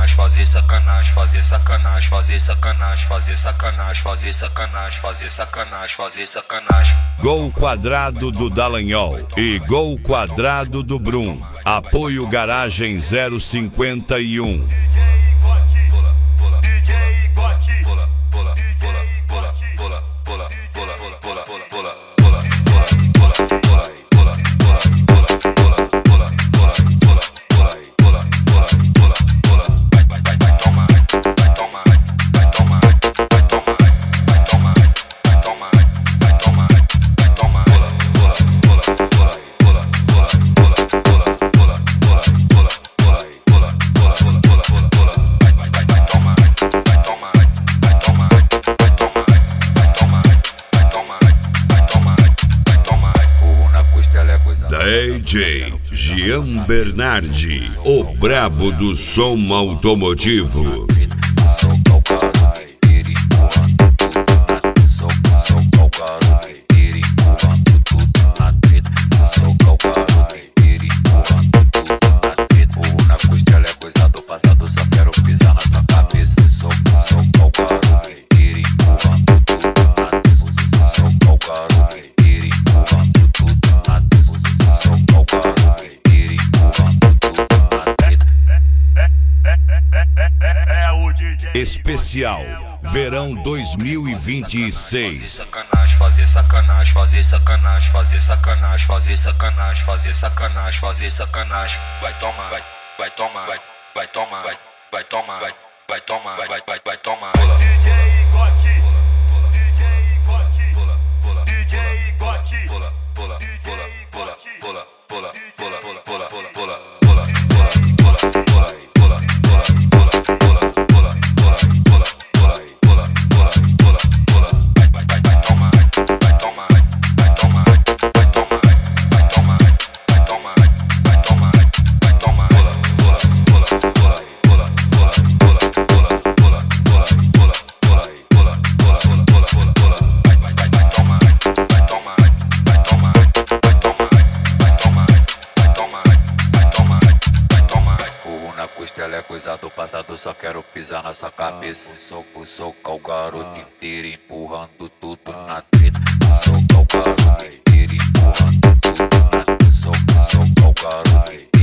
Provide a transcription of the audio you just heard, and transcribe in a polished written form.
sacanagem, fazer sacanagem, fazer sacanagem, fazer sacanagem, fazer sacanagem, fazer sacanagem, fazer sacanagem, fazer sacanagem. Gol Quadrado do Dallagnol e Gol Quadrado do Brum. Apoio Garagem 051. DJ Gian Bernardi, o brabo do som automotivo. Especial Verão 2026. Sacanagem, fazer sacanagem, fazer sacanagem, fazer sacanagem, fazer sacanagem, fazer sacanagem, fazer sacanagem. Vai tomar, vai tomar, vai tomar, vai tomar, vai tomar, vai tomar. DJ Gotti, DJ Gotti, DJ Gotti, DJ Gotti. Ela é coisa do passado, só quero pisar na sua cabeça. Socar o garoto inteiro, empurrando tudo na treta. Socar o garoto inteiro, empurrando tudo na treta. Socar o garoto inteiro.